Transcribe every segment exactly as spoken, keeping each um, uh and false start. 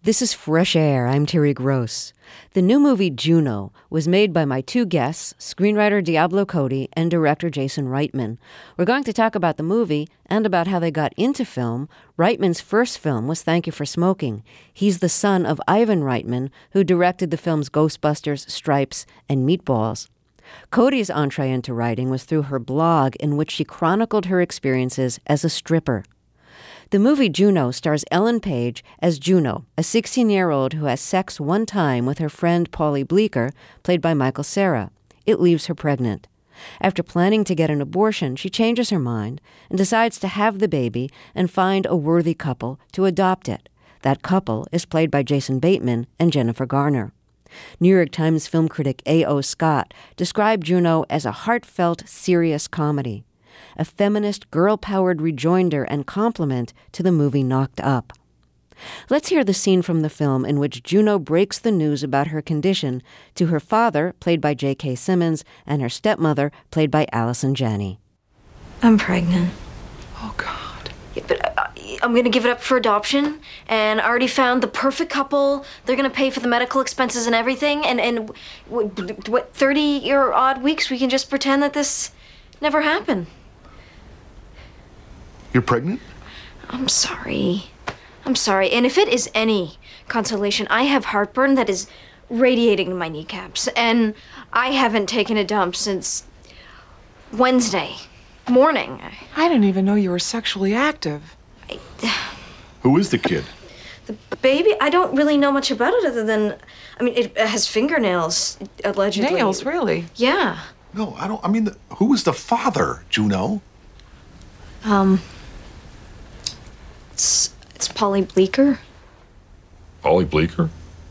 This is Fresh Air. I'm Terry Gross. The new movie Juno was made by my two guests, screenwriter Diablo Cody and director Jason Reitman. We're going to talk about the movie and about how they got into film. Reitman's first film was Thank You for Smoking. He's the son of Ivan Reitman, who directed the films Ghostbusters, Stripes, and Meatballs. Cody's entree into writing was through her blog, in which she chronicled her experiences as a stripper. The movie Juno stars Ellen Page as Juno, a sixteen-year-old who has sex one time with her friend Paulie Bleeker, played by Michael Cera. It leaves her pregnant. After planning to get an abortion, she changes her mind and decides to have the baby and find a worthy couple to adopt it. That couple is played by Jason Bateman and Jennifer Garner. New York Times film critic A O Scott described Juno as a heartfelt, serious comedy, a feminist, girl-powered rejoinder and complement to the movie Knocked Up. Let's hear the scene from the film in which Juno breaks the news about her condition to her father, played by J K. Simmons, and her stepmother, played by Allison Janney. I'm pregnant. Oh, God. Yeah, but uh, I'm going to give it up for adoption, and I already found the perfect couple. They're going to pay for the medical expenses and everything, and, and what, what, thirty or odd weeks we can just pretend that this never happened. You're pregnant? I'm sorry. I'm sorry. And if it is any consolation, I have heartburn that is radiating in my kneecaps. And I haven't taken a dump since Wednesday morning. I didn't even know you were sexually active. I, Who is the kid? the baby, I don't really know much about it other than, I mean, it has fingernails, allegedly. Nails, really? Yeah. No, I don't. I mean, the, who is the father, Juno? Um... It's, it's Paulie Bleeker. Paulie Bleeker?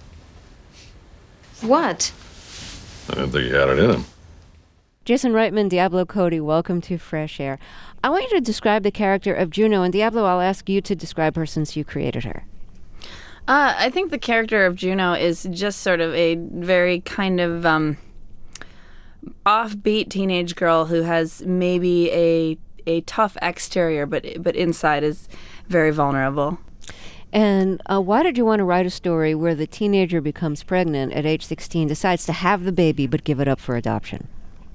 What? I didn't think he had it in him. Jason Reitman, Diablo Cody, welcome to Fresh Air. I want you to describe the character of Juno, and Diablo, I'll ask you to describe her since you created her. Uh, I think the character of Juno is just sort of a very kind of um, offbeat teenage girl who has maybe a a tough exterior, but but inside is very vulnerable. And uh, why did you want to write a story where the teenager becomes pregnant at age sixteen, decides to have the baby but give it up for adoption?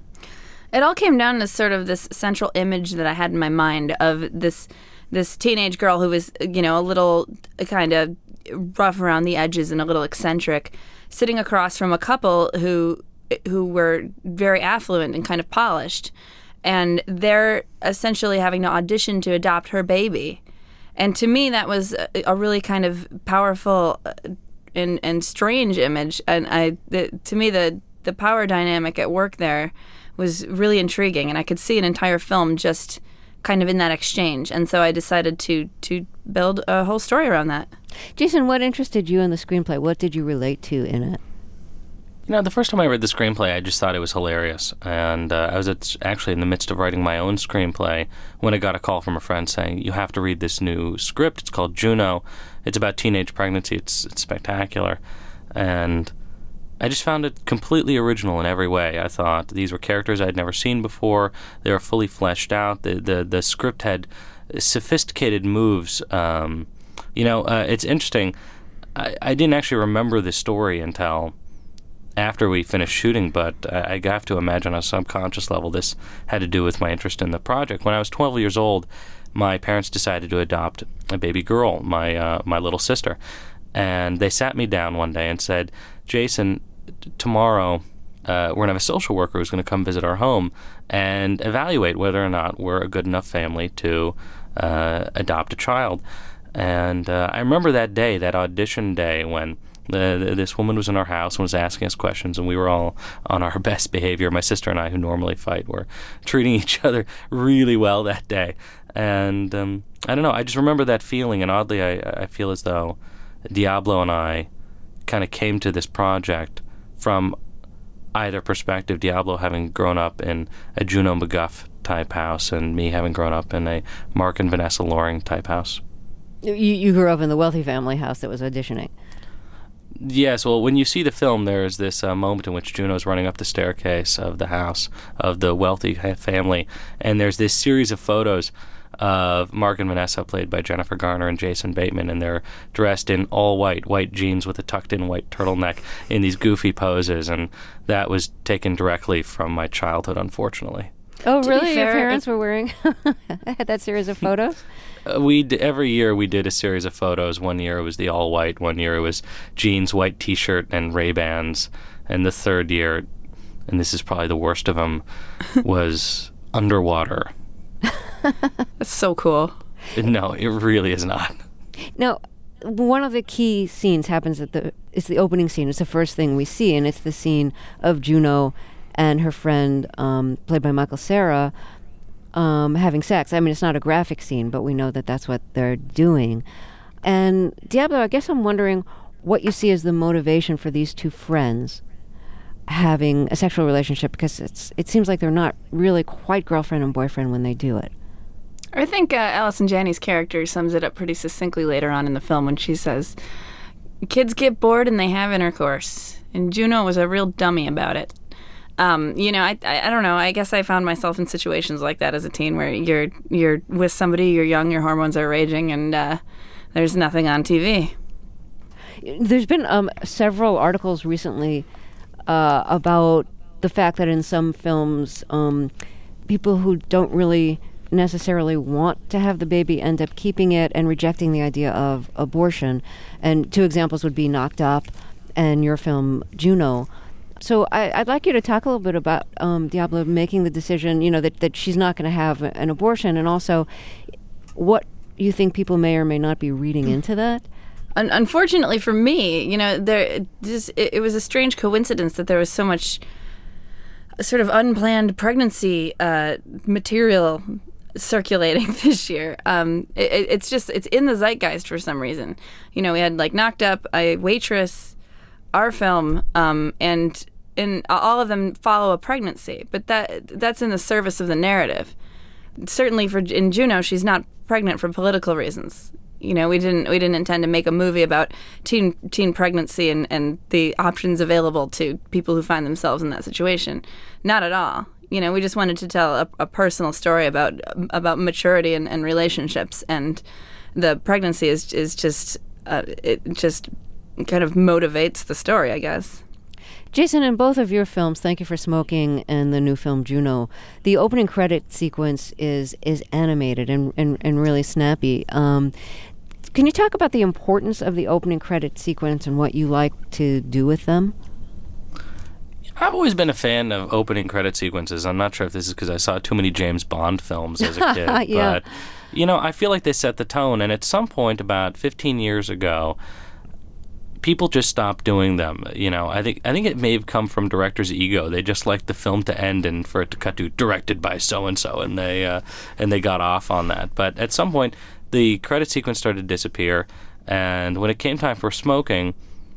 It all came down to sort of this central image that I had in my mind of this this teenage girl who was, you know, a little kind of rough around the edges and a little eccentric, sitting across from a couple who who were very affluent and kind of polished. And they're essentially having to audition to adopt her baby. And to me, that was a, a really kind of powerful and, and strange image. And I, the, to me, the, the power dynamic at work there was really intriguing. And I could see an entire film just kind of in that exchange. And so I decided to, to build a whole story around that. Jason, what interested you in the screenplay? What did you relate to in it? You know, the first time I read the screenplay, I just thought it was hilarious. And uh, I was at, actually in the midst of writing my own screenplay when I got a call from a friend saying, you have to read this new script. It's called Juno. It's about teenage pregnancy. It's, it's spectacular. And I just found it completely original in every way. I thought these were characters I'd never seen before. They were fully fleshed out. The, the, the script had sophisticated moves. Um, you know, uh, it's interesting. I, I didn't actually remember the story until after we finished shooting, but I, I have to imagine on a subconscious level this had to do with my interest in the project. When I was twelve years old, my parents decided to adopt a baby girl, my uh, my little sister. And they sat me down one day and said, Jason, t- tomorrow uh, we're going to have a social worker who's going to come visit our home and evaluate whether or not we're a good enough family to uh, adopt a child. And uh, I remember that day, that audition day, when The, the, this woman was in our house and was asking us questions, and we were all on our best behavior. My sister and I, who normally fight, were treating each other really well that day. And um, I don't know, I just remember that feeling, and oddly I, I feel as though Diablo and I kind of came to this project from either perspective, Diablo having grown up in a Juno McGuff type house, and me having grown up in a Mark and Vanessa Loring type house. You, you grew up in the wealthy family house that was auditioning. Yes, well, when you see the film, there's this uh, moment in which Juno's running up the staircase of the house of the wealthy family, and there's this series of photos of Mark and Vanessa, played by Jennifer Garner and Jason Bateman, and they're dressed in all white, white jeans with a tucked-in white turtleneck in these goofy poses, and that was taken directly from my childhood, unfortunately. Oh, To really? be Your fair, parents were wearing that series of photos? Uh, we d- every year we did a series of photos. One year it was the all white. One year it was jeans, white T-shirt, and Ray-Bans. And the third year, and this is probably the worst of them, was underwater. That's so cool. No, it really is not. Now, one of the key scenes happens at the it's the opening scene. It's the first thing we see, and it's the scene of Juno and her friend, um, played by Michael Cera, um, having sex. I mean, it's not a graphic scene, but we know that that's what they're doing. And Diablo, I guess I'm wondering what you see as the motivation for these two friends having a sexual relationship, because it's it seems like they're not really quite girlfriend and boyfriend when they do it. I think uh, Allison Janney's character sums it up pretty succinctly later on in the film when she says, kids get bored and they have intercourse. And Juno was a real dummy about it. Um, you know, I, I I don't know. I guess I found myself in situations like that as a teen where you're you're with somebody, you're young, your hormones are raging, and uh, there's nothing on T V. There's been um, several articles recently uh, about the fact that in some films, um, people who don't really necessarily want to have the baby end up keeping it and rejecting the idea of abortion. And two examples would be Knocked Up and your film Juno. So I, I'd like you to talk a little bit about um, Diablo making the decision, you know, that, that she's not going to have an abortion, and also what you think people may or may not be reading into that. Un- unfortunately for me, you know, there this, it, it was a strange coincidence that there was so much sort of unplanned pregnancy uh, material circulating this year. Um, it, it's just, it's in the zeitgeist for some reason. You know, we had like Knocked Up, a Waitress, our film, um, and and all of them follow a pregnancy, but that that's in the service of the narrative. Certainly for in Juno, she's not pregnant for political reasons. You know, we didn't we didn't intend to make a movie about teen teen pregnancy and, and the options available to people who find themselves in that situation. Not at all. You know, we just wanted to tell a, a personal story about about maturity and, and relationships, and the pregnancy is is just uh, it just kind of motivates the story, I guess. Jason, in both of your films, Thank You for Smoking and the new film Juno, the opening credit sequence is is animated and and, and really snappy. Um, can you talk about the importance of the opening credit sequence and what you like to do with them? I've always been a fan of opening credit sequences. I'm not sure if this is because I saw too many James Bond films as a kid, yeah. but you know, I feel like they set the tone. And at some point, about fifteen years ago, people just stopped doing them. You know, I think I think it may have come from directors' ego. They just liked the film to end and for it to cut to directed by so and so, and they uh, and they got off on that. But at some point, the credit sequence started to disappear, and when it came time for Smoking,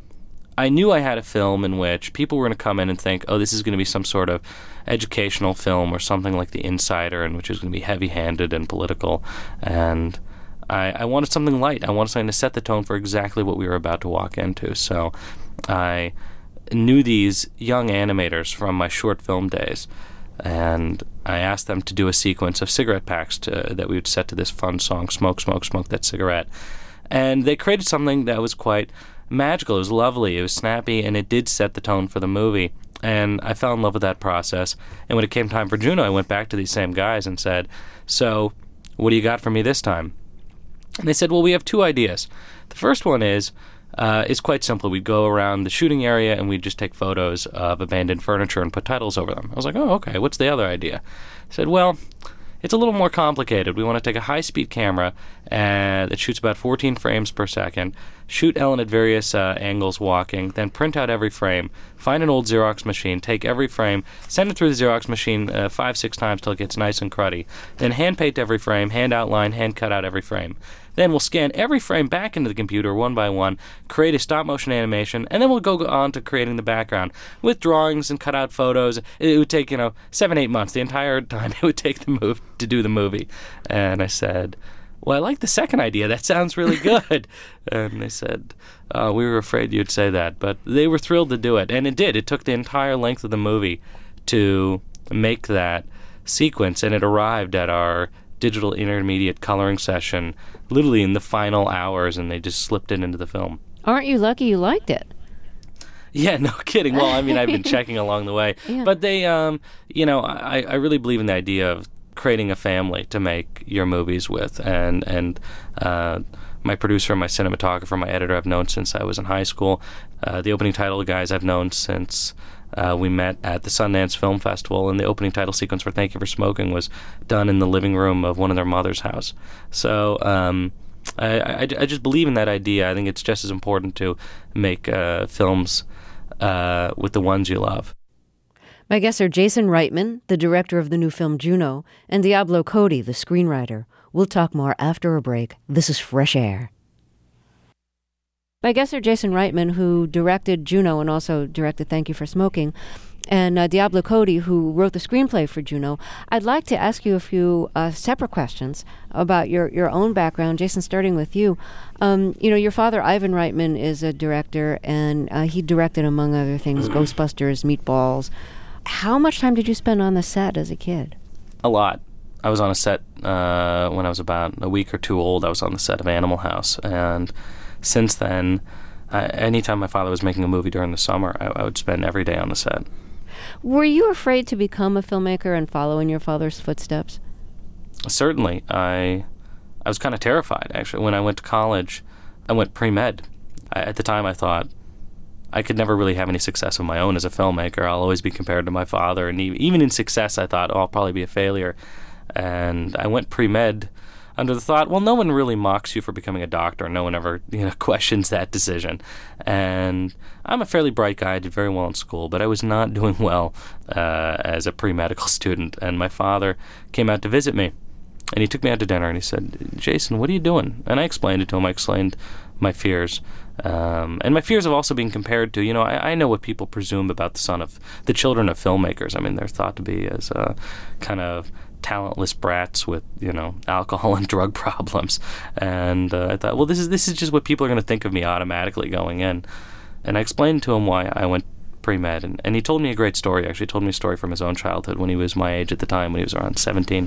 I knew I had a film in which people were going to come in and think, oh, this is going to be some sort of educational film or something like The Insider, and which is going to be heavy-handed and political. And I, I wanted something light. I wanted something to set the tone for exactly what we were about to walk into. So I knew these young animators from my short film days, and I asked them to do a sequence of cigarette packs to, that we would set to this fun song, Smoke, Smoke, Smoke That Cigarette. And they created something that was quite magical. It was lovely. It was snappy, and it did set the tone for the movie. And I fell in love with that process. And when it came time for Juno, I went back to these same guys and said, so what do you got for me this time? And they said, well, we have two ideas. The first one is, uh, is quite simple. We'd go around the shooting area and we'd just take photos of abandoned furniture and put titles over them. I was like, oh, okay, what's the other idea? I said, well, it's a little more complicated. We want to take a high-speed camera uh, that shoots about fourteen frames per second, shoot Ellen at various uh, angles walking, then print out every frame, find an old Xerox machine, take every frame, send it through the Xerox machine uh, five, six times till it gets nice and cruddy, then hand paint every frame, hand outline, hand cut out every frame. Then we'll scan every frame back into the computer one by one, create a stop-motion animation, and then we'll go on to creating the background with drawings and cut-out photos. It would take, you know, seven, eight months, the entire time it would take the move to do the movie. And I said, well, I like the second idea. That sounds really good. And they said, oh, we were afraid you'd say that. But they were thrilled to do it. And it did. It took the entire length of the movie to make that sequence, and it arrived at our digital intermediate coloring session, literally in the final hours, and they just slipped it into the film. Aren't you lucky you liked it? Yeah, no kidding. Well, I mean, I've been checking along the way. Yeah. But they, um, you know, I, I really believe in the idea of creating a family to make your movies with. And, and uh, my producer, my cinematographer, my editor I've known since I was in high school. Uh, the opening title guys I've known since uh, we met at the Sundance Film Festival. And the opening title sequence for Thank You for Smoking was done in the living room of one of their mother's house. So... Um, I, I, I just believe in that idea. I think it's just as important to make uh, films uh, with the ones you love. My guests are Jason Reitman, the director of the new film Juno, and Diablo Cody, the screenwriter. We'll talk more after a break. This is Fresh Air. My guests are Jason Reitman, who directed Juno and also directed Thank You for Smoking, and uh, Diablo Cody, who wrote the screenplay for Juno. I'd like to ask you a few uh, separate questions about your, your own background. Jason, starting with you. Um, you know, your father, Ivan Reitman, is a director, and uh, he directed, among other things, Ghostbusters, Meatballs. How much time did you spend on the set as a kid? A lot. I was on a set uh, when I was about a week or two old. I was on the set of Animal House, and since then, uh, anytime my father was making a movie during the summer, I, I would spend every day on the set. Were you afraid to become a filmmaker and follow in your father's footsteps? Certainly. I I was kind of terrified, actually. When I went to college, I went pre-med. I, at the time, I thought I could never really have any success of my own as a filmmaker. I'll always be compared to my father. And even in success, I thought, oh, I'll probably be a failure. And I went pre-med under the thought, well, no one really mocks you for becoming a doctor. No one ever, you know, questions that decision. And I'm a fairly bright guy. I did very well in school, but I was not doing well uh, as a pre-medical student. And my father came out to visit me, and he took me out to dinner, and he said, Jason, what are you doing? And I explained it to him. I explained my fears. Um, and my fears of also being compared to, you know, I, I know what people presume about the son of, the children of filmmakers. I mean, they're thought to be as uh, kind of talentless brats with, you know, alcohol and drug problems. And uh, I thought, well, this is this is just what people are going to think of me automatically going in. And I explained to him why I went pre-med. And, and he told me a great story. Actually, he told me a story from his own childhood when he was my age at the time, when he was around seventeen.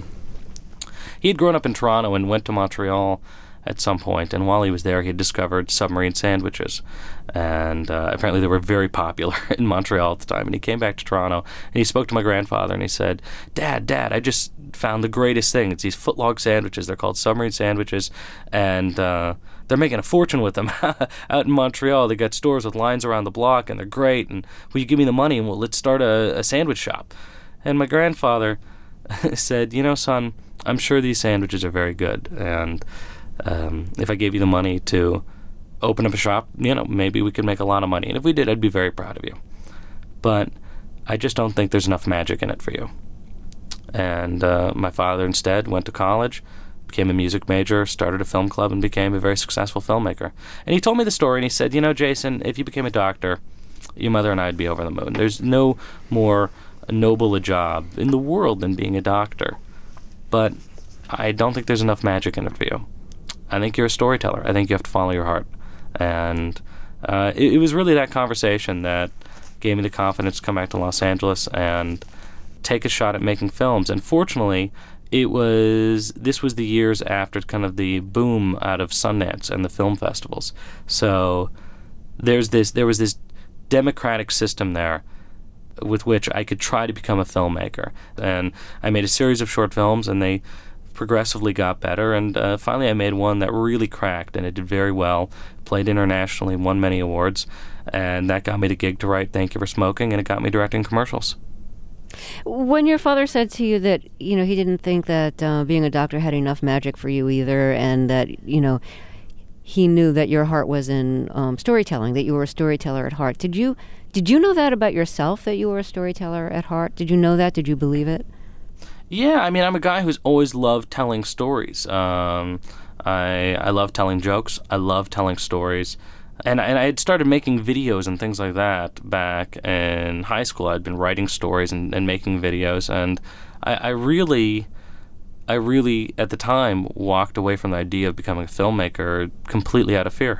He had grown up in Toronto and went to Montreal at some point, and while he was there, he had discovered submarine sandwiches. And uh, apparently they were very popular in Montreal at the time. And he came back to Toronto, and he spoke to my grandfather, and he said, Dad, Dad, I just found the greatest thing. It's these footlong sandwiches. They're called submarine sandwiches, and uh, they're making a fortune with them out in Montreal. They got stores with lines around the block, and they're great. And will you give me the money, and we'll, let's start a, a sandwich shop. And my grandfather said, you know, son, I'm sure these sandwiches are very good, and Um, if I gave you the money to open up a shop, you know, maybe we could make a lot of money. And if we did, I'd be very proud of you. But I just don't think there's enough magic in it for you. And uh, my father instead went to college, became a music major, started a film club, and became a very successful filmmaker. And he told me the story, and he said, you know, Jason, if you became a doctor, your mother and I would be over the moon. There's no more noble a job in the world than being a doctor. But I don't think there's enough magic in it for you. I think you're a storyteller. I think you have to follow your heart. And uh, it, it was really that conversation that gave me the confidence to come back to Los Angeles and take a shot at making films. And fortunately, it was this was the years after kind of the boom out of Sundance and the film festivals. So there's this there was this democratic system there with which I could try to become a filmmaker. And I made a series of short films, and they progressively got better, and uh, finally I made one that really cracked, and it did very well, played internationally, won many awards, and that got me the gig to write Thank You for Smoking, and it got me directing commercials. When your father said to you that, you know, he didn't think that uh, being a doctor had enough magic for you either, and that, you know, he knew that your heart was in um, storytelling, that you were a storyteller at heart, did you did you know that about yourself, that you were a storyteller at heart? Did you know that? Did you believe it? Yeah, I mean, I'm a guy who's always loved telling stories. Um, I I love telling jokes. I love telling stories. And, and I had started making videos and things like that back in high school. I'd been writing stories and, and making videos. And I, I really, I really, at the time, walked away from the idea of becoming a filmmaker completely out of fear.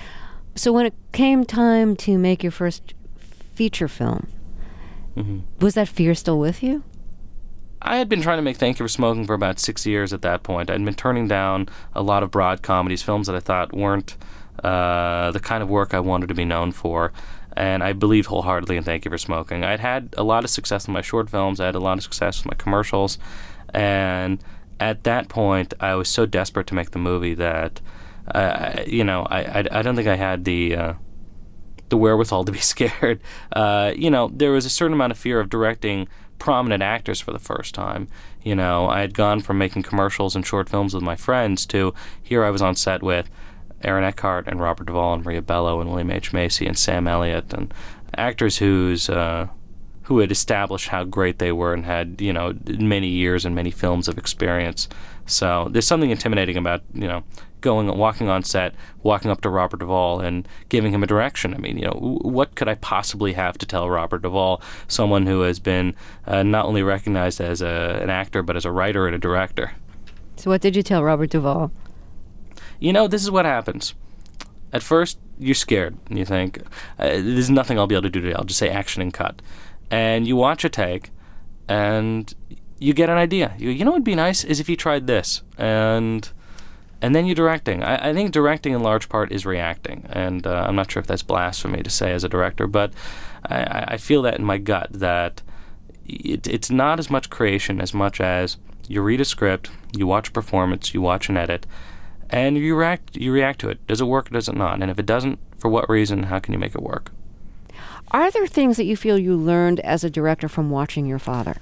So when it came time to make your first feature film, mm-hmm. was that fear still with you? I had been trying to make Thank You for Smoking for about six years at that point. I'd been turning down a lot of broad comedies, films that I thought weren't uh, the kind of work I wanted to be known for. And I believed wholeheartedly in Thank You for Smoking. I'd had a lot of success with my short films. I had a lot of success with my commercials. And at that point, I was so desperate to make the movie that, uh, you know, I, I, I don't think I had the... Uh, the wherewithal to be scared. Uh, you know, there was a certain amount of fear of directing prominent actors for the first time. You know, I had gone from making commercials and short films with my friends to here I was on set with Aaron Eckhart and Robert Duvall and Maria Bello and William H. Macy and Sam Elliott and actors whose uh, who had established how great they were and had, you know, many years and many films of experience. So there's something intimidating about, you know, going, walking on set, walking up to Robert Duvall and giving him a direction. I mean, you know, what could I possibly have to tell Robert Duvall, someone who has been uh, not only recognized as a, an actor, but as a writer and a director? So what did you tell Robert Duvall? You know, this is what happens. At first, you're scared. And you think, uh, there's nothing I'll be able to do today. I'll just say action and cut. And you watch a take, and you get an idea. You, you know what would be nice is if you tried this. And... And then you're directing. I, I think directing in large part is reacting. And uh, I'm not sure if that's blasphemy to say as a director, but I, I feel that in my gut that it, it's not as much creation as much as you read a script, you watch a performance, you watch an edit, and you react, you react to it. Does it work or does it not? And if it doesn't, for what reason, how can you make it work? Are there things that you feel you learned as a director from watching your father?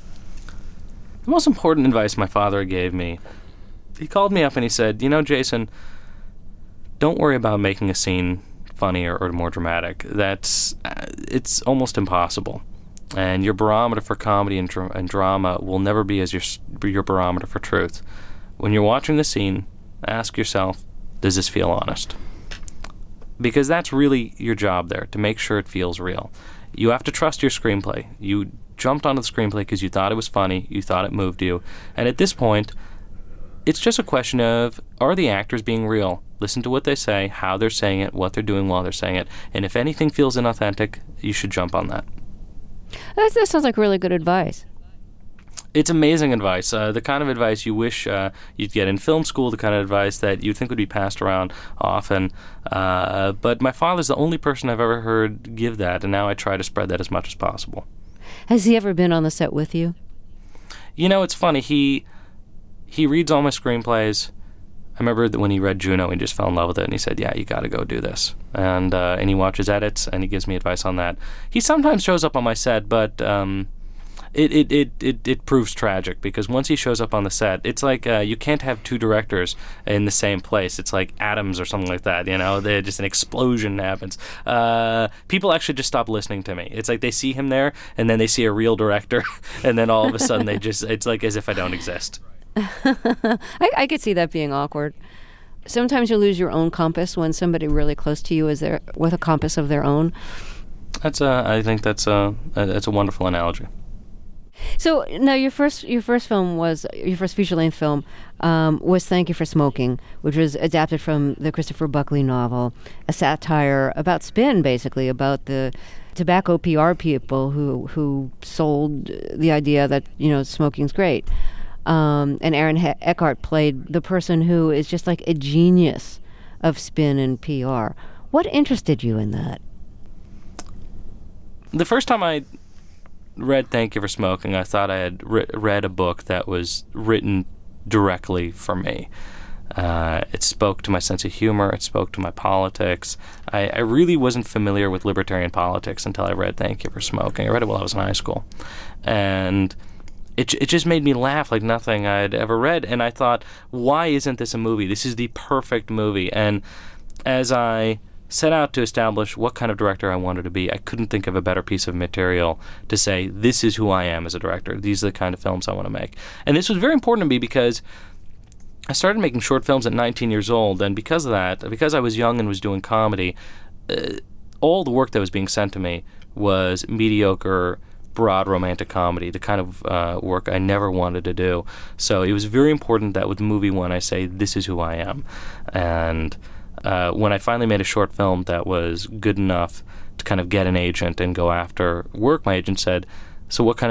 The most important advice my father gave me, he called me up and he said, you know, Jason, don't worry about making a scene funnier or more dramatic. That's, uh, it's almost impossible. And your barometer for comedy and, dr- and drama will never be as your, your barometer for truth. When you're watching the scene, ask yourself, does this feel honest? Because that's really your job there, to make sure it feels real. You have to trust your screenplay. You jumped onto the screenplay because you thought it was funny, you thought it moved you. And at this point, it's just a question of, are the actors being real? Listen to what they say, how they're saying it, what they're doing while they're saying it. And if anything feels inauthentic, you should jump on that. That, that sounds like really good advice. It's amazing advice. Uh, the kind of advice you wish uh, you'd get in film school, the kind of advice that you'd think would be passed around often. Uh, but my father's the only person I've ever heard give that, and now I try to spread that as much as possible. Has he ever been on the set with you? You know, it's funny. He... He reads all my screenplays. I remember that when he read Juno, he just fell in love with it, and he said, yeah, you got to go do this. And uh, and he watches edits, and he gives me advice on that. He sometimes shows up on my set, but um, it, it, it, it, it proves tragic, because once he shows up on the set, it's like uh, you can't have two directors in the same place. It's like atoms or something like that, you know? They just an explosion happens. Uh, people actually just stop listening to me. It's like they see him there, and then they see a real director, and then all of a sudden they just, it's like as if I don't exist. I, I could see that being awkward. Sometimes you lose your own compass when somebody really close to you is there with a compass of their own. That's a, I think that's a, that's a wonderful analogy. So now your first your first film was your first feature length film um, was Thank You for Smoking, which was adapted from the Christopher Buckley novel, a satire about spin, basically about the tobacco P R people who who sold the idea that, you know, smoking's great. Um, and Aaron he- Eckhart played the person who is just like a genius of spin and P R. What interested you in that? The first time I read Thank You for Smoking, I thought I had re- read a book that was written directly for me. Uh, it spoke to my sense of humor. It spoke to my politics. I, I really wasn't familiar with libertarian politics until I read Thank You for Smoking. I read it while I was in high school. And It it just made me laugh like nothing I'd ever read, and I thought, why isn't this a movie? This is the perfect movie. And as I set out to establish what kind of director I wanted to be, I couldn't think of a better piece of material to say, this is who I am as a director. These are the kind of films I want to make. And this was very important to me because I started making short films at nineteen years old, and because of that, because I was young and was doing comedy, uh, all the work that was being sent to me was mediocre, broad romantic comedy, the kind of uh, work I never wanted to do. So it was very important that with movie one I say, this is who I am. And uh, when I finally made a short film that was good enough to kind of get an agent and go after work, my agent said, so what kind of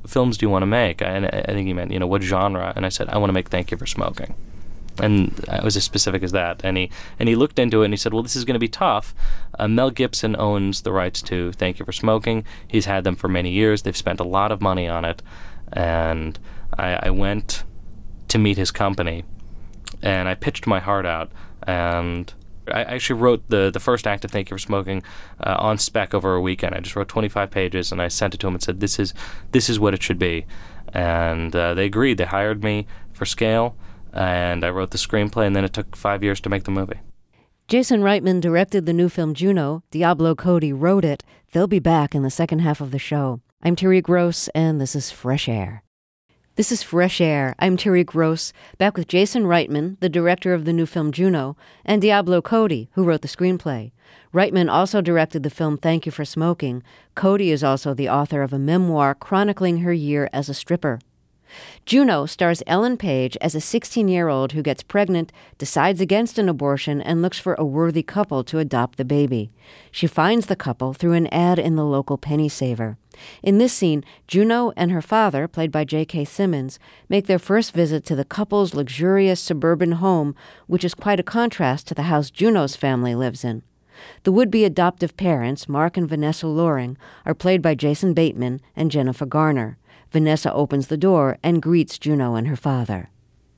films do you want to make? And I, I think he meant, you know, what genre? And I said, I want to make Thank You for Smoking. And I was as specific as that. And he and he looked into it and he said, well, this is going to be tough. Uh, Mel Gibson owns the rights to Thank You for Smoking. He's had them for many years. They've spent a lot of money on it. And I, I went to meet his company and I pitched my heart out. And I actually wrote the, the first act of Thank You for Smoking uh, on spec over a weekend. I just wrote twenty-five pages and I sent it to him and said, this is, this is what it should be. And uh, they agreed. They hired me for scale. And I wrote the screenplay, and then it took five years to make the movie. Jason Reitman directed the new film Juno. Diablo Cody wrote it. They'll be back in the second half of the show. I'm Terry Gross, and this is Fresh Air. This is Fresh Air. I'm Terry Gross, back with Jason Reitman, the director of the new film Juno, and Diablo Cody, who wrote the screenplay. Reitman also directed the film Thank You for Smoking. Cody is also the author of a memoir chronicling her year as a stripper. Juno stars Ellen Page as a sixteen-year-old who gets pregnant, decides against an abortion, and looks for a worthy couple to adopt the baby. She finds the couple through an ad in the local penny saver. In this scene, Juno and her father, played by J K. Simmons, make their first visit to the couple's luxurious suburban home, which is quite a contrast to the house Juno's family lives in. The would-be adoptive parents, Mark and Vanessa Loring, are played by Jason Bateman and Jennifer Garner. Vanessa opens the door and greets Juno and her father.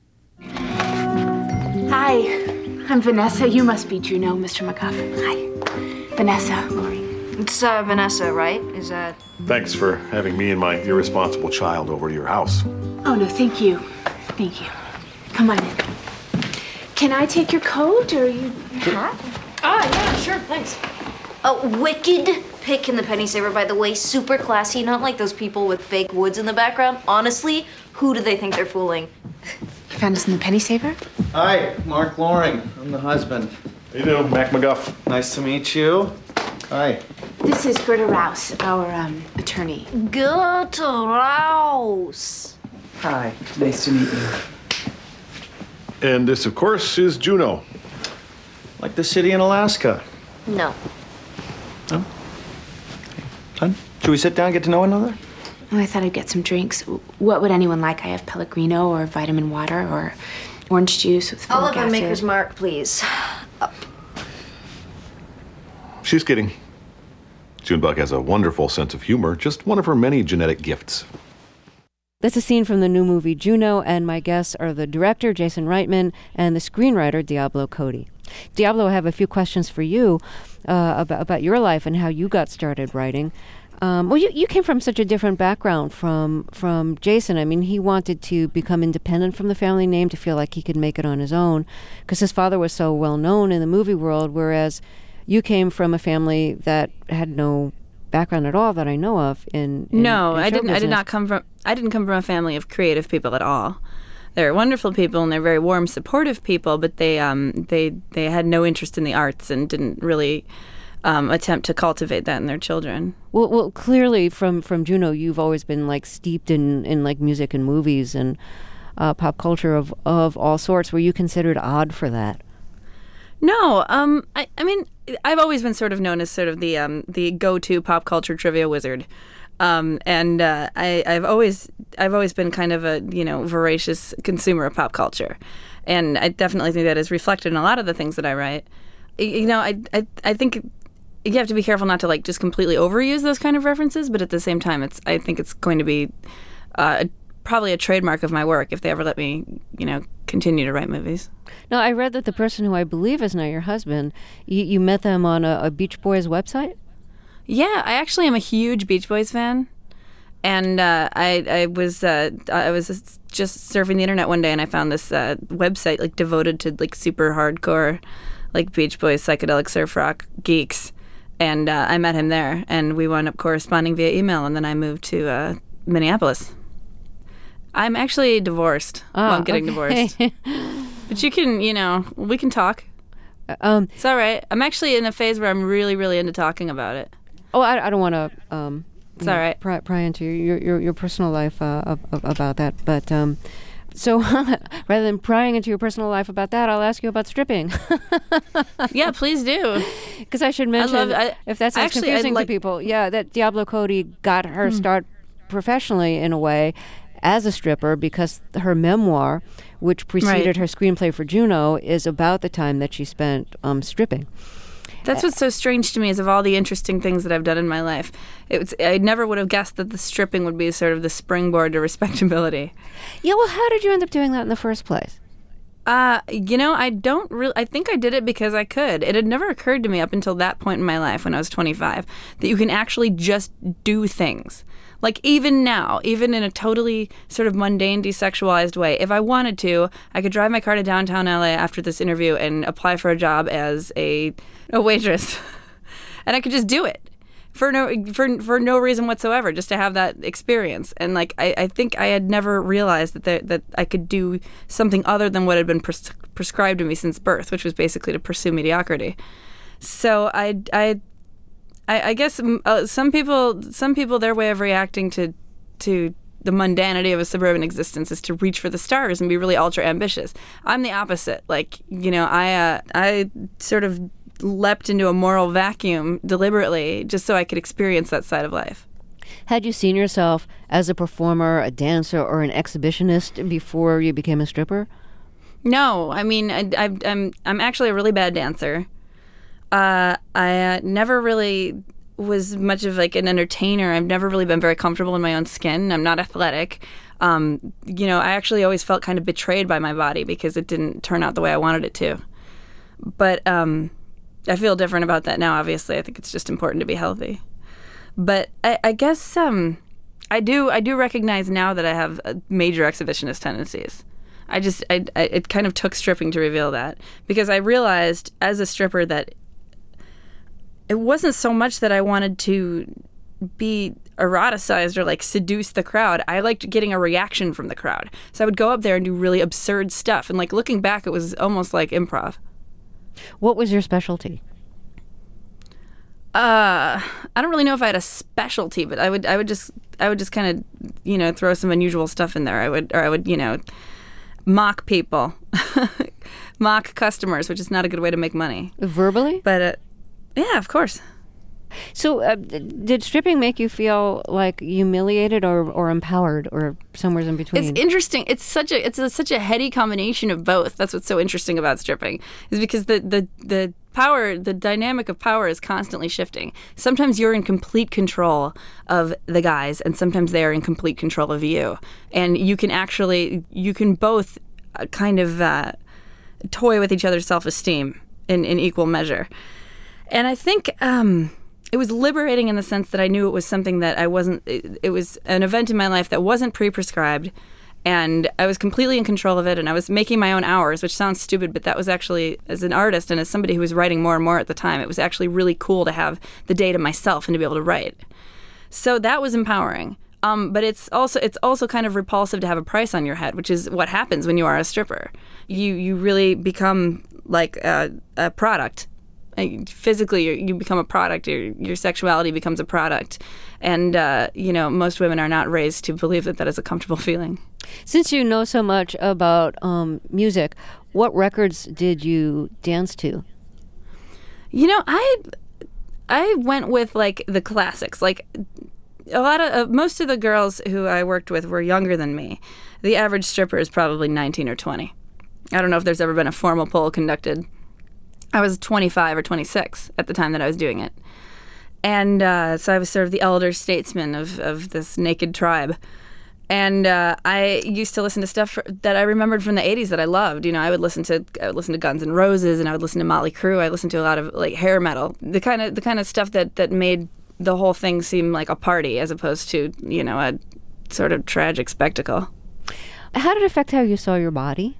Hi, I'm Vanessa. You must be Juno, Mister McGuff. Hi, Vanessa, Lori. It's uh, Vanessa, right? Is that... Thanks for having me and my irresponsible child over to your house. Oh, no, thank you. Thank you. Come on in. Can I take your coat or your hat? Oh, yeah, sure, thanks. A wicked pick in the penny saver, by the way. Super classy, not like those people with fake woods in the background. Honestly, who do they think they're fooling? You found us in the penny saver? Hi, Mark Loring. I'm the husband. How you doing, Mac McGuff? Nice to meet you. Hi. This is Gerda Rouse, our um, attorney. Gerda Rouse. Hi, nice to meet you. And this, of course, is Juno. Like the city in Alaska. No. No? Fun? Should we sit down and get to know one another? Oh, I thought I'd get some drinks. What would anyone like? I have Pellegrino or vitamin water or orange juice with I'll folic have a acid. maker's mark, please. Up. She's kidding. Junebug has a wonderful sense of humor, just one of her many genetic gifts. That's a scene from the new movie Juno, and my guests are the director, Jason Reitman, and the screenwriter, Diablo Cody. Diablo, I have a few questions for you uh, about, about your life and how you got started writing. Um, well, you, you came from such a different background from from Jason. I mean, he wanted to become independent from the family name to feel like he could make it on his own because his father was so well known in the movie world, whereas you came from a family that had no background at all that I know of in, in no in I didn't business. I did not come from I didn't come from a family of creative people at all. They're wonderful people and they're very warm, supportive people, but they um they they had no interest in the arts and didn't really um, attempt to cultivate that in their children. Well, well, clearly from, from Juno, you've always been like steeped in, in like music and movies and uh, pop culture of, of all sorts. Were you considered odd for that? No, um, I, I mean, I've always been sort of known as sort of the um, the go-to pop culture trivia wizard, um, and uh, I, I've always I've always been kind of a you know voracious consumer of pop culture, and I definitely think that is reflected in a lot of the things that I write. You know, I I, I think you have to be careful not to like just completely overuse those kind of references, but at the same time, it's I think it's going to be uh, probably a trademark of my work if they ever let me you know continue to write movies. No, I read that the person who I believe is now your husband, you, you met them on a, a Beach Boys website? Yeah, I actually am a huge Beach Boys fan. And uh, I I was uh, I was just surfing the internet one day and I found this uh, website like devoted to like super hardcore like Beach Boys psychedelic surf rock geeks. And uh, I met him there and we wound up corresponding via email and then I moved to uh, Minneapolis. I'm actually divorced. Oh, well, I'm getting okay. divorced. But you can, you know, we can talk. Um, it's all right. I'm actually in a phase where I'm really, really into talking about it. Oh, I, I don't want to um, it's all right. pry, pry into your, your, your personal life uh, of, of, about that. But um, so rather than prying into your personal life about that, I'll ask you about stripping. Yeah, please do. Because I should mention, I love, I, if that sounds actually, confusing like, to people, yeah, that Diablo Cody got her hmm. start professionally in a way as a stripper because her memoir, which preceded Right. her screenplay for Juno, is about the time that she spent um, stripping. That's what's so strange to me is of all the interesting things that I've done in my life, it was, I never would have guessed that the stripping would be sort of the springboard to respectability. Yeah, well, how did you end up doing that in the first place? Uh, you know, I don't really, I think I did it because I could. It had never occurred to me up until that point in my life when I was twenty-five that you can actually just do things. Like even now, even in a totally sort of mundane, desexualized way, if I wanted to, I could drive my car to downtown L A after this interview and apply for a job as a, a waitress. And I could just do it. For no for for no reason whatsoever, just to have that experience. And like I, I think I had never realized that there, that I could do something other than what had been pres- prescribed to me since birth, which was basically to pursue mediocrity. So I I I, I guess uh, some people some people their way of reacting to to the mundanity of a suburban existence is to reach for the stars and be really ultra ambitious. I'm the opposite. Like you know I uh, I sort of leapt into a moral vacuum deliberately just so I could experience that side of life. Had you seen yourself as a performer, a dancer, or an exhibitionist before you became a stripper? No, I mean, I, I, I'm I'm actually a really bad dancer. Uh, I uh, never really was much of like an entertainer. I've never really been very comfortable in my own skin. I'm not athletic. Um, you know, I actually always felt kind of betrayed by my body because it didn't turn out the way I wanted it to. But um, I feel different about that now, obviously. I think it's just important to be healthy. But I, I guess um, I do I do recognize now that I have uh, major exhibitionist tendencies. I just, I, I, it kind of took stripping to reveal that. Because I realized as a stripper that it wasn't so much that I wanted to be eroticized or like seduce the crowd. I liked getting a reaction from the crowd. So I would go up there and do really absurd stuff. And like looking back, it was almost like improv. What was your specialty? Uh, I don't really know if I had a specialty, but I would, I would just, I would just kind of, you know, throw some unusual stuff in there. I would, or I would, you know, mock people, mock customers, which is not a good way to make money. Verbally? But uh, yeah, of course. So, uh, did stripping make you feel like humiliated or, or empowered, or somewhere in between? It's interesting. It's such a it's a, such a heady combination of both. That's what's so interesting about stripping, is because the the the power, the dynamic of power, is constantly shifting. Sometimes you're in complete control of the guys, and sometimes they are in complete control of you, and you can actually you can both uh, kind of uh, toy with each other's self-esteem in in equal measure. And I think. Um, It was liberating in the sense that I knew it was something that I wasn't, it, it was an event in my life that wasn't pre-prescribed, and I was completely in control of it, and I was making my own hours, which sounds stupid, but that was actually, as an artist and as somebody who was writing more and more at the time, it was actually really cool to have the day to myself and to be able to write. So that was empowering. Um, but it's also it's also kind of repulsive to have a price on your head, which is what happens when you are a stripper. You, you really become like a, a product. Physically, you become a product. Your your sexuality becomes a product, and uh, you know most women are not raised to believe that that is a comfortable feeling. Since you know so much about um, music, what records did you dance to? You know, I I went with like the classics. Like a lot of uh, most of the girls who I worked with were younger than me. The average stripper is probably nineteen or twenty. I don't know if there's ever been a formal poll conducted. I was twenty-five or twenty-six at the time that I was doing it. And uh, so I was sort of the elder statesman of, of this naked tribe. And uh, I used to listen to stuff for, that I remembered from the eighties that I loved. You know, I would listen to I would listen to Guns N' Roses, and I would listen to Motley Crue. I listened to a lot of like hair metal, the kind of the kind of stuff that, that made the whole thing seem like a party as opposed to, you know, a sort of tragic spectacle. How did it affect how you saw your body?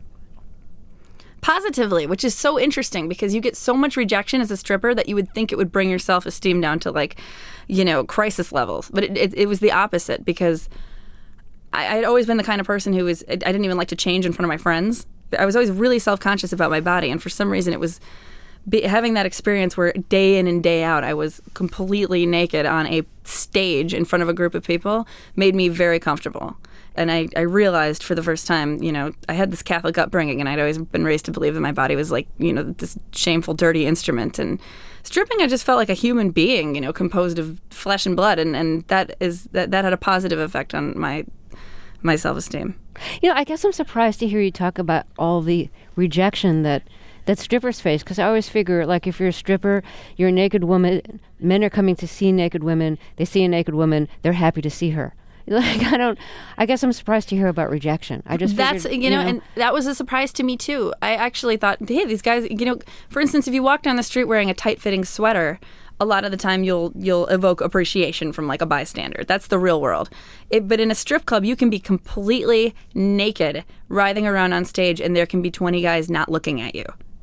Positively, which is so interesting because you get so much rejection as a stripper that you would think it would bring your self-esteem down to like, you know, crisis levels. But it, it, it was the opposite because I had always been the kind of person who was, I didn't even like to change in front of my friends. I was always really self-conscious about my body, and for some reason it was be, having that experience where day in and day out I was completely naked on a stage in front of a group of people made me very comfortable. And I, I realized for the first time, you know, I had this Catholic upbringing, and I'd always been raised to believe that my body was like, you know, this shameful, dirty instrument. And stripping, I just felt like a human being, you know, composed of flesh and blood, and, and that is that, that had a positive effect on my my self-esteem. You know, I guess I'm surprised to hear you talk about all the rejection that that strippers face, because I always figure, like, if you're a stripper, you're a naked woman, men are coming to see naked women, they see a naked woman, they're happy to see her. Like, I don't, I guess I'm surprised to hear about rejection. I just That's, figured, you know, you know, and that was a surprise to me, too. I actually thought, hey, these guys, you know, for instance, if you walk down the street wearing a tight-fitting sweater, a lot of the time you'll you'll evoke appreciation from, like, a bystander. That's the real world. It, but in a strip club, you can be completely naked, writhing around on stage, and there can be twenty guys not looking at you.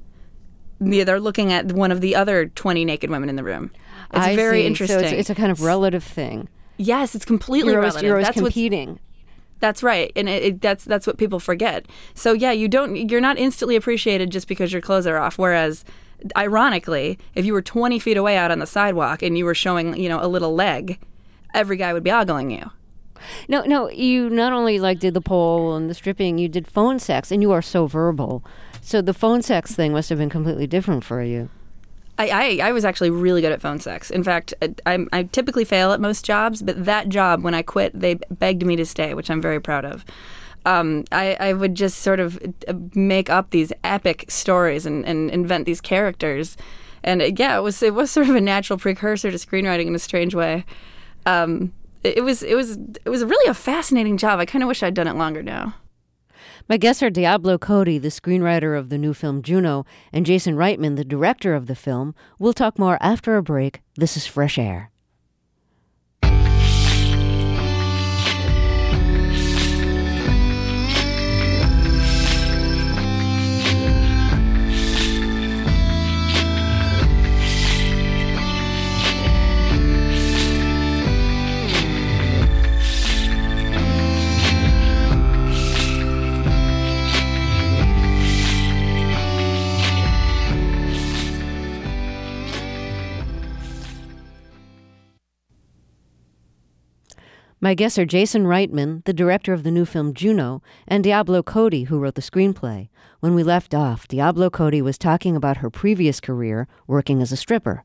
Yeah, they're looking at one of the other twenty naked women in the room. It's I very see. interesting. So it's, it's a kind of relative thing. Yes, it's completely you're always, relative. You're always that's competing. What's, that's right, and it, it, that's that's what people forget. So yeah, you don't you're not instantly appreciated just because your clothes are off. Whereas, ironically, if you were twenty feet away out on the sidewalk and you were showing, you know, a little leg, every guy would be ogling you. No, no, you not only like did the pole and the stripping, you did phone sex, and you are so verbal. So the phone sex thing must have been completely different for you. I, I, I was actually really good at phone sex. In fact, I, I typically fail at most jobs, but that job, when I quit, they begged me to stay, which I'm very proud of. Um, I, I would just sort of make up these epic stories and, and invent these characters. And uh, yeah, it was it was sort of a natural precursor to screenwriting in a strange way. Um, it, it was it was it was really a fascinating job. I kind of wish I'd done it longer now. My guests are Diablo Cody, the screenwriter of the new film Juno, and Jason Reitman, the director of the film. We'll talk more after a break. This is Fresh Air. My guests are Jason Reitman, the director of the new film Juno, and Diablo Cody, who wrote the screenplay. When we left off, Diablo Cody was talking about her previous career working as a stripper.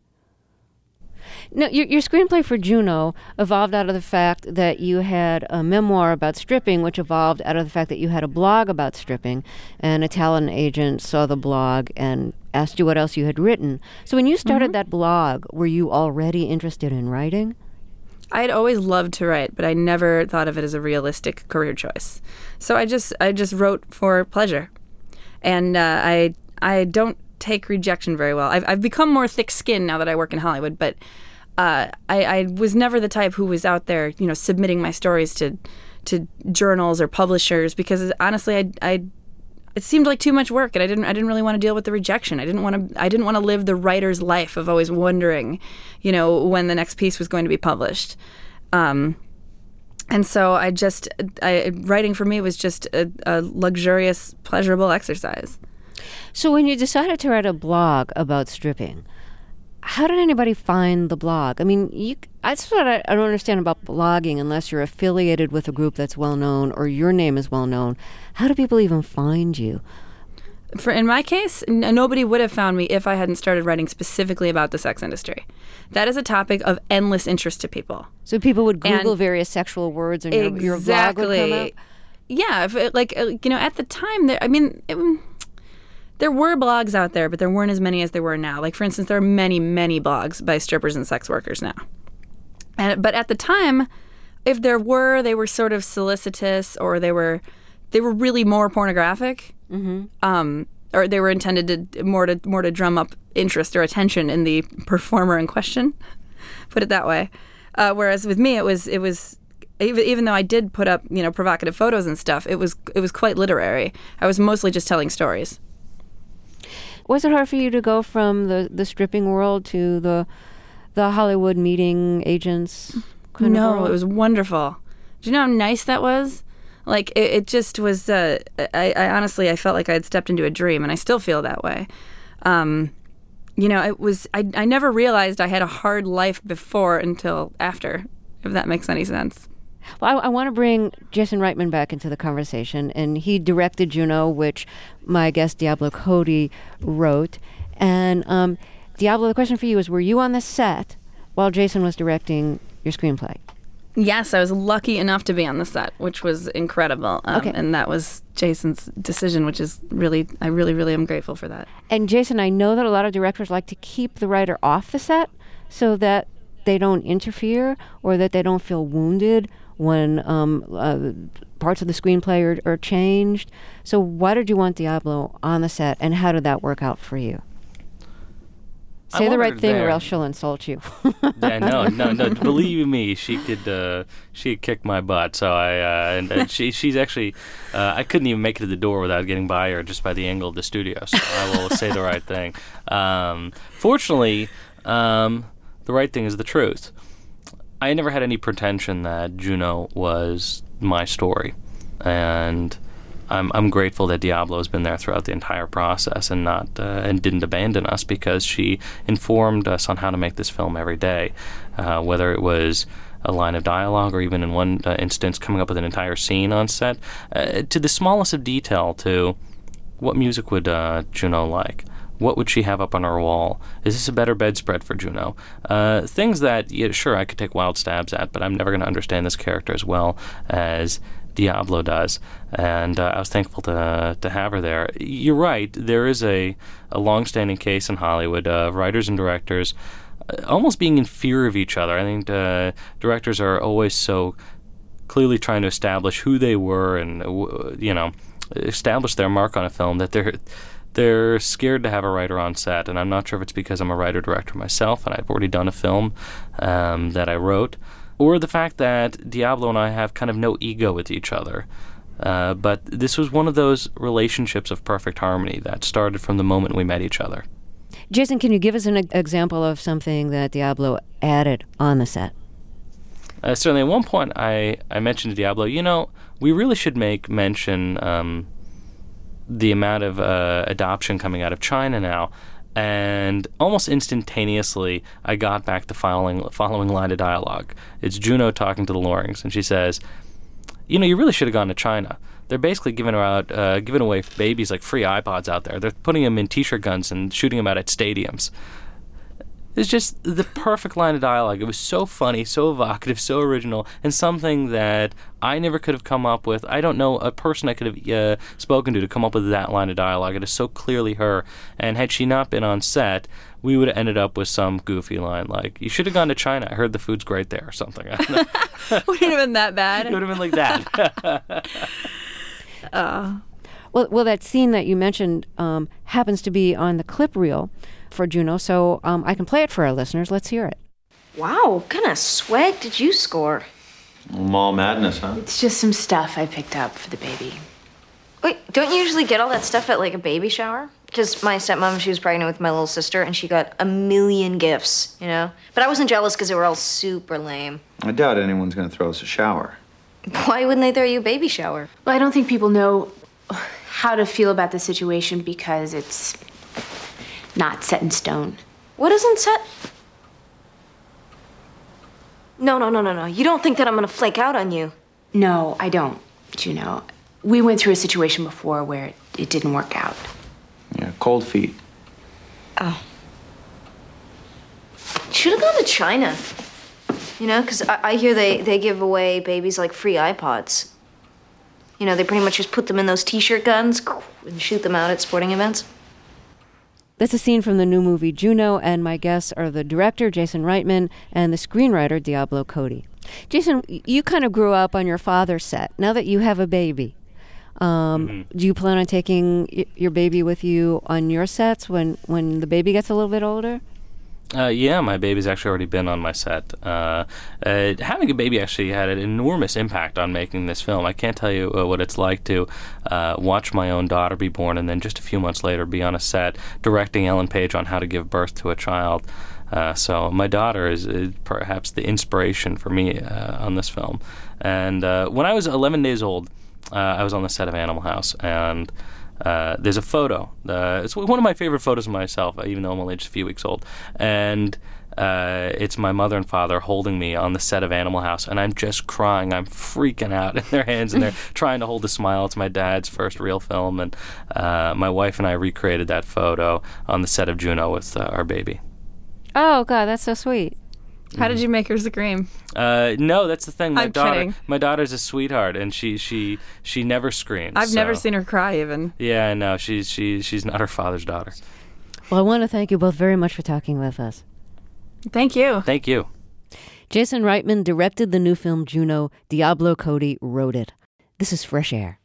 Now, your, your screenplay for Juno evolved out of the fact that you had a memoir about stripping, which evolved out of the fact that you had a blog about stripping, and a talent agent saw the blog and asked you what else you had written. So when you started mm-hmm. that blog, were you already interested in writing? I had always loved to write, but I never thought of it as a realistic career choice. So I just I just wrote for pleasure, and uh, I I don't take rejection very well. I've I've become more thick-skinned now that I work in Hollywood, but uh, I, I was never the type who was out there, you know, submitting my stories to to journals or publishers, because honestly, I I it seemed like too much work, and I didn't I didn't really want to deal with the rejection. I didn't want to I didn't want to live the writer's life of always wondering, you know, when the next piece was going to be published. Um, and so I just I, writing for me was just a, a luxurious, pleasurable exercise. So when you decided to write a blog about stripping, how did anybody find the blog? I mean, you, that's what I, I don't understand about blogging unless you're affiliated with a group that's well-known or your name is well-known. How do people even find you? For in my case, n- nobody would have found me if I hadn't started writing specifically about the sex industry. That is a topic of endless interest to people. So people would Google and various sexual words and your, exactly, your blog would come up? Yeah, if it, like, you know, at the time, there, I mean... It, There were blogs out there, but there weren't as many as there were now. Like, for instance, there are many, many blogs by strippers and sex workers now. And but at the time, if there were, they were sort of solicitous, or they were they were really more pornographic, mm-hmm. um, or they were intended to more to more to drum up interest or attention in the performer in question. Put it that way. Uh, whereas with me, it was it was. Even, even though I did put up, you know, provocative photos and stuff, it was it was quite literary. I was mostly just telling stories. Was it hard for you to go from the, the stripping world to the the Hollywood meeting agents kind no, of world? It was wonderful. Do you know how nice that was? Like, it, it just was, uh, I, I honestly, I felt like I had stepped into a dream, and I still feel that way. Um, you know, it was, I, I never realized I had a hard life before until after, if that makes any sense. Well, I, I want to bring Jason Reitman back into the conversation, and he directed Juno, which my guest Diablo Cody wrote. And um, Diablo, the question for you is, were you on the set while Jason was directing your screenplay? Yes, I was lucky enough to be on the set, which was incredible. Um, Okay. And that was Jason's decision, which is really, I really, really am grateful for that. And Jason, I know that a lot of directors like to keep the writer off the set so that they don't interfere or that they don't feel wounded when um, uh, parts of the screenplay are, are changed. So why did you want Diablo on the set, and how did that work out for you? I Say the wanted right her thing, there. or else she'll insult you. Yeah, no, no, no. Believe me, she could. Uh, she could kick my butt. So I, uh, and, and she, she's actually. Uh, I couldn't even make it to the door without getting by her just by the angle of the studio. So I will say the right thing. Um, fortunately, um, the right thing is the truth. I never had any pretension that Juno was my story, and I'm I'm grateful that Diablo has been there throughout the entire process and not uh, and didn't abandon us, because she informed us on how to make this film every day, uh, whether it was a line of dialogue or even in one uh, instance coming up with an entire scene on set, uh, to the smallest of detail, to what music would uh, Juno like. What would she have up on her wall? Is this a better bedspread for Juno? Uh, things that, yeah, sure, I could take wild stabs at, but I'm never going to understand this character as well as Diablo does. And uh, I was thankful to to have her there. You're right. There is a, a long-standing case in Hollywood of writers and directors uh, almost being in fear of each other. I think uh, directors are always so clearly trying to establish who they were and, uh, you know, establish their mark on a film that they're... They're scared to have a writer on set, and I'm not sure if it's because I'm a writer-director myself and I've already done a film um, that I wrote, or the fact that Diablo and I have kind of no ego with each other. Uh, but this was one of those relationships of perfect harmony that started from the moment we met each other. Jason, can you give us an e- example of something that Diablo added on the set? Uh, certainly, at one point I, I mentioned to Diablo, you know, we really should make mention... Um, the amount of uh, adoption coming out of China now, and almost instantaneously I got back the following following line of dialogue. It's Juno talking to the Lorings, and she says, you know, you really should have gone to China. They're basically giving out, uh, giving away babies like free iPods out there. They're putting them in t-shirt guns and shooting them out at stadiums. It's just the perfect line of dialogue. It was so funny, so evocative, so original, and something that I never could have come up with. I don't know a person I could have uh, spoken to to come up with that line of dialogue. It is so clearly her. And had she not been on set, we would have ended up with some goofy line like, you should have gone to China. I heard the food's great there, or something. I don't know. Would it have been that bad? It would have been like that. uh. Well, well, that scene that you mentioned um, happens to be on the clip reel for Juno, so um, I can play it for our listeners. Let's hear it. Wow, what kind of swag did you score? Mall madness, huh? It's just some stuff I picked up for the baby. Wait, don't you usually get all that stuff at like a baby shower? Because my stepmom, she was pregnant with my little sister, and she got a million gifts, you know? But I wasn't jealous because they were all super lame. I doubt anyone's gonna throw us a shower. Why wouldn't they throw you a baby shower? Well, I don't think people know how to feel about the situation because it's not set in stone. What isn't set? No, no, no, no, no. You don't think that I'm gonna flake out on you? No, I don't, Juno. We went through a situation before where it, it didn't work out. Yeah, cold feet. Oh. Should have gone to China. You know, because I, I hear they, they give away babies like free iPods. You know, they pretty much just put them in those t-shirt guns and shoot them out at sporting events. That's a scene from the new movie Juno, and my guests are the director, Jason Reitman, and the screenwriter, Diablo Cody. Jason, you kind of grew up on your father's set. Now that you have a baby, um, mm-hmm. do you plan on taking y- your baby with you on your sets when, when the baby gets a little bit older? Uh, yeah, my baby's actually already been on my set. Uh, uh, having a baby actually had an enormous impact on making this film. I can't tell you uh, what it's like to uh, watch my own daughter be born and then just a few months later be on a set directing Ellen Page on how to give birth to a child. Uh, so my daughter is, is perhaps the inspiration for me uh, on this film. And uh, when I was eleven days old, uh, I was on the set of Animal House, and uh, there's a photo. Uh, it's one of my favorite photos of myself, even though I'm only just a few weeks old. And uh, it's my mother and father holding me on the set of Animal House, and I'm just crying. I'm freaking out in their hands, and they're trying to hold a smile. It's my dad's first real film, and uh, my wife and I recreated that photo on the set of Juno with uh, our baby. Oh, God, that's so sweet. How did you make her scream? Uh, no, that's the thing. My I'm daughter, kidding. my daughter's a sweetheart, and she she she never screams. I've so. never seen her cry even. Yeah, I know. She's she she's not her father's daughter. Well, I want to thank you both very much for talking with us. Thank you. Thank you. Jason Reitman directed the new film Juno. Diablo Cody wrote it. This is Fresh Air.